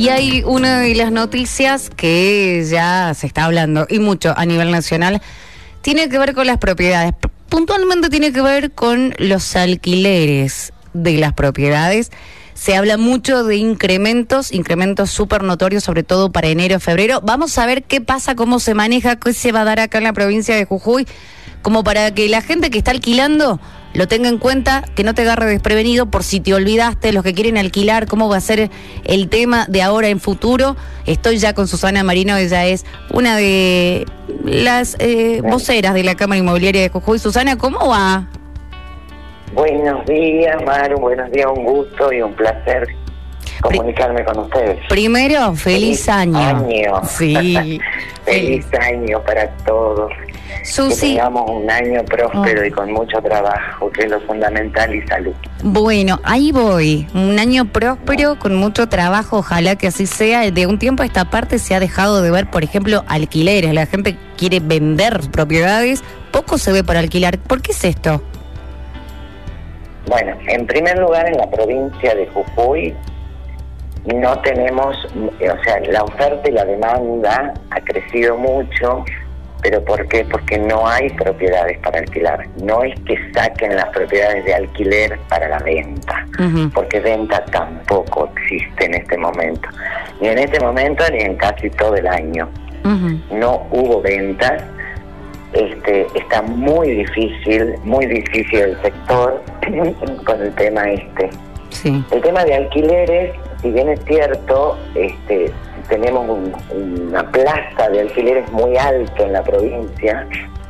Y hay una de las noticias que ya se está hablando, y mucho a nivel nacional, tiene que ver con las propiedades. Puntualmente tiene que ver con los alquileres de las propiedades. Se habla mucho de incrementos súper notorios, sobre todo para enero, febrero. Vamos a ver qué pasa, cómo se maneja, qué se va a dar acá en la provincia de Jujuy, como para que la gente que está alquilando lo tenga en cuenta, que no te agarre desprevenido por si te olvidaste, los que quieren alquilar, cómo va a ser el tema de ahora en futuro. Estoy ya con Susana Marino, ella es una de las voceras de la Cámara Inmobiliaria de Jujuy. Susana, ¿cómo va? Buenos días, Maru, buenos días, un gusto y un placer comunicarme con ustedes. Primero, feliz año. Sí. Feliz año para todos. Susi, que tengamos un año próspero y con mucho trabajo, que es lo fundamental, y salud. Bueno, ahí voy. Un año próspero con mucho trabajo, ojalá que así sea. De un tiempo a esta parte se ha dejado de ver, por ejemplo, alquileres. La gente quiere vender propiedades, poco se ve para alquilar. ¿Por qué es esto? Bueno, en primer lugar, en la provincia de Jujuy no tenemos, o sea, la oferta y la demanda ha crecido mucho. ¿Pero por qué? Porque no hay propiedades para alquilar. No es que saquen las propiedades de alquiler para la venta, porque venta tampoco existe en este momento. Ni en este momento ni en casi todo el año. No hubo ventas. Está muy difícil el sector con el tema Sí. El tema de alquileres, si bien es cierto, tenemos una plaza de alquileres muy alta en la provincia,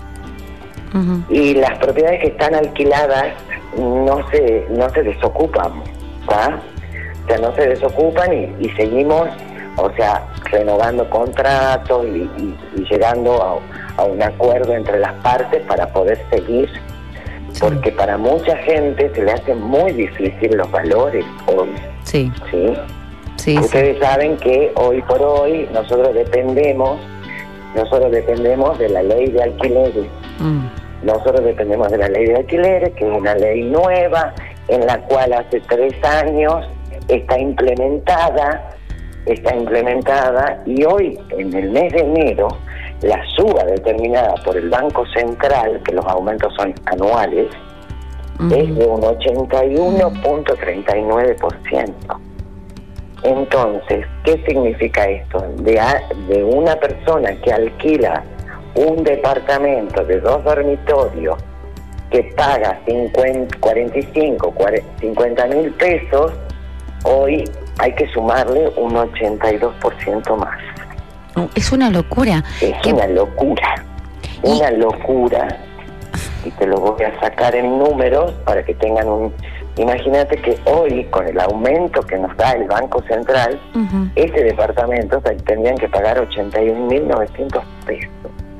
y las propiedades que están alquiladas no se desocupan, ¿tá? O sea, no se desocupan y seguimos, o sea, renovando contratos y llegando a un acuerdo entre las partes para poder seguir, porque para mucha gente se le hace muy difícil los valores hoy. Sí. Ustedes saben que hoy por hoy nosotros dependemos de la ley de alquileres. Nosotros dependemos de la ley de alquileres, que es una ley nueva, en la cual hace 3 años está implementada, y hoy, en el mes de enero, la suba determinada por el Banco Central, que los aumentos son anuales, es de un 81.39%. Entonces, ¿qué significa esto? De una persona que alquila un departamento de 2 dormitorios que paga 50 mil pesos, hoy hay que sumarle un 82% más. Es una locura. Una locura. Y te lo voy a sacar en números para que tengan un... Imagínate que hoy, con el aumento que nos da el Banco Central, ese departamento tendrían que pagar 81.900 pesos.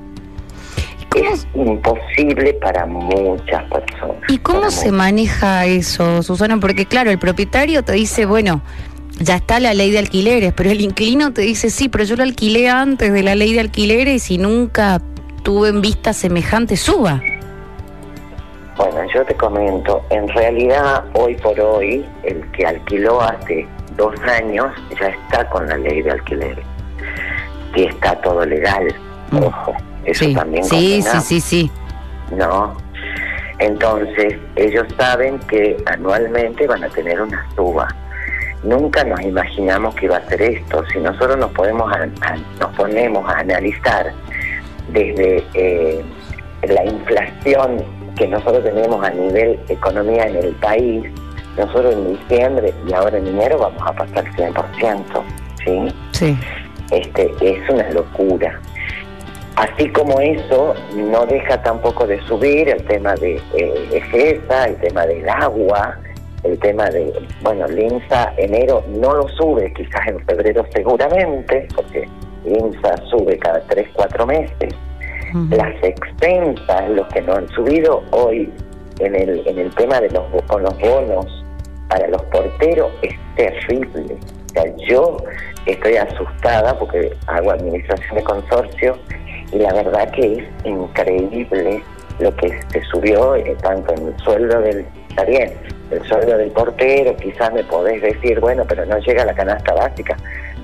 Es imposible para muchas personas. ¿Y cómo se maneja eso, Susana? Porque claro, el propietario te dice, bueno, ya está la ley de alquileres, pero el inquilino te dice, sí, pero yo lo alquilé antes de la ley de alquileres y nunca tuve en vista semejante suba. Bueno, yo te comento, en realidad, hoy por hoy, el que alquiló hace 2 años ya está con la ley de alquileres. Y está todo legal, ojo, eso también condenamos. Sí. ¿No? Entonces, ellos saben que anualmente van a tener una suba. Nunca nos imaginamos que iba a ser esto. Si nosotros nos ponemos a analizar desde la inflación que nosotros tenemos a nivel economía en el país, nosotros en diciembre y ahora en enero vamos a pasar 100%, ¿sí? Sí. Es una locura. Así como eso, no deja tampoco de subir el tema de EGESA, el tema del agua, el tema de, LINSA enero no lo sube, quizás en febrero seguramente, porque LINSA sube cada 3-4 meses. Las expensas, los que no han subido hoy en el tema de con los bonos para los porteros, es terrible. O sea, yo estoy asustada porque hago administración de consorcio y la verdad que es increíble lo que se subió, tanto en el sueldo está bien, el sueldo del portero, quizás me podés decir, bueno, pero no llega a la canasta básica.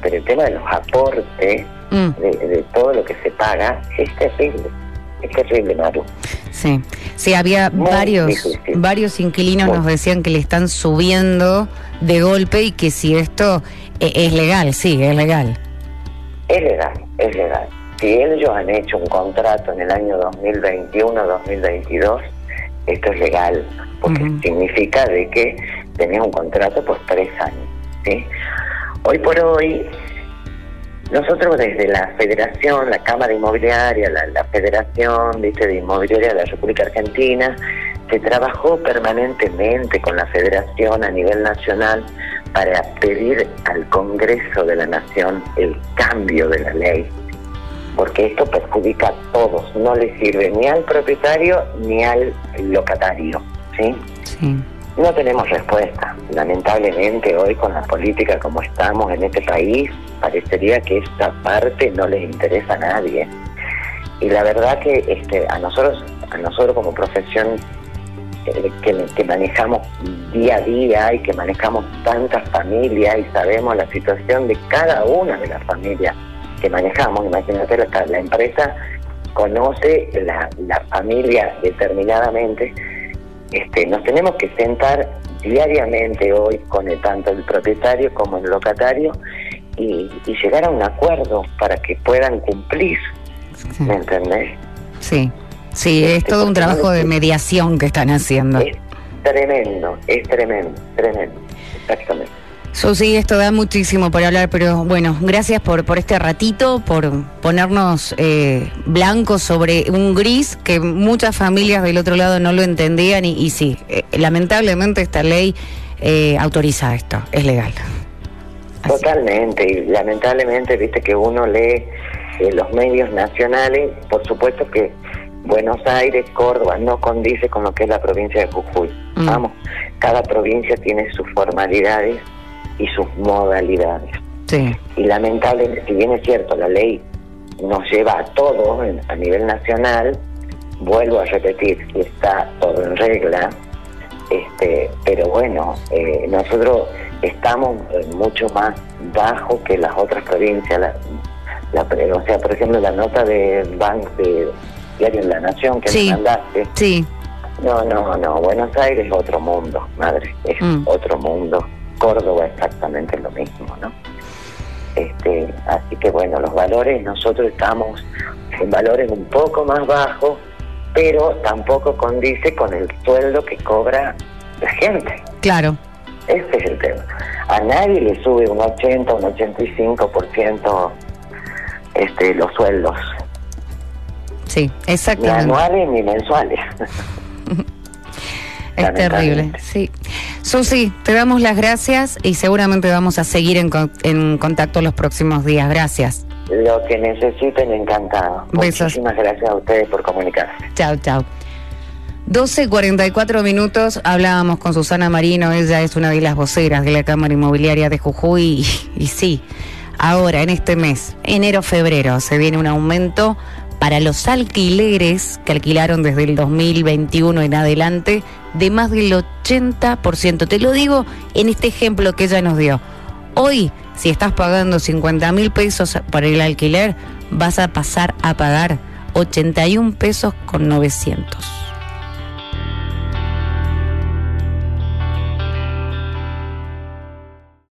pero el tema de los aportes, de todo lo que se paga, es terrible, Maru. Sí, sí, había varios inquilinos nos decían que le están subiendo de golpe y que si esto es legal, sí, es legal. Es legal. Si ellos han hecho un contrato en el año 2021-2022, esto es legal, porque significa de que tenés un contrato por 3 años, ¿sí? Hoy por hoy, nosotros desde la Federación, la Cámara Inmobiliaria, la Federación de Inmobiliaria de la República Argentina, se trabajó permanentemente con la Federación a nivel nacional para pedir al Congreso de la Nación el cambio de la ley, porque esto perjudica a todos, no le sirve ni al propietario ni al locatario, ¿sí? Sí. No tenemos respuesta. Lamentablemente hoy con la política como estamos en este país, parecería que esta parte no les interesa a nadie. Y la verdad que a nosotros como profesión que manejamos día a día y que manejamos tantas familias y sabemos la situación de cada una de las familias que manejamos, imagínate, la empresa conoce la familia determinadamente. Nos tenemos que sentar diariamente hoy con tanto el propietario como el locatario y llegar a un acuerdo para que puedan cumplir, ¿me entendés? Sí, es todo un trabajo de mediación que están haciendo. Es tremendo, exactamente. Susi, esto da muchísimo por hablar, pero bueno, gracias por este ratito, por ponernos blanco sobre un gris que muchas familias del otro lado no lo entendían y sí, lamentablemente esta ley autoriza esto, es legal. Totalmente, y lamentablemente, viste que uno lee los medios nacionales, por supuesto que Buenos Aires, Córdoba, no condice con lo que es la provincia de Jujuy. Vamos, cada provincia tiene sus formalidades y sus modalidades. Sí. Y lamentablemente, si bien es cierto, la ley nos lleva a todos a nivel nacional, vuelvo a repetir, está todo en regla, pero bueno, nosotros estamos mucho más bajo que las otras provincias. O sea, por ejemplo, la nota de Diario La Nación que me mandaste. Sí. No, Buenos Aires es otro mundo, madre, es otro mundo. Córdoba exactamente lo mismo, ¿no? Así que bueno, los valores, nosotros estamos en valores un poco más bajos, pero tampoco condice con el sueldo que cobra la gente. Claro. Ese es el tema. A nadie le sube un 80, un 85% los sueldos. Sí, exactamente. Ni anuales ni mensuales. Es terrible, sí. Susi, te damos las gracias y seguramente vamos a seguir en contacto los próximos días. Gracias. Lo que necesiten, encantado. Besos. Muchísimas gracias a ustedes por comunicarse. Chao. 12:44, hablábamos con Susana Marino, ella es una de las voceras de la Cámara Inmobiliaria de Jujuy y sí, ahora en este mes, enero-febrero, se viene un aumento para los alquileres que alquilaron desde el 2021 en adelante de más del 80%. Te lo digo en este ejemplo que ella nos dio. Hoy, si estás pagando 50.000 pesos por el alquiler, vas a pasar a pagar 81 pesos con 900.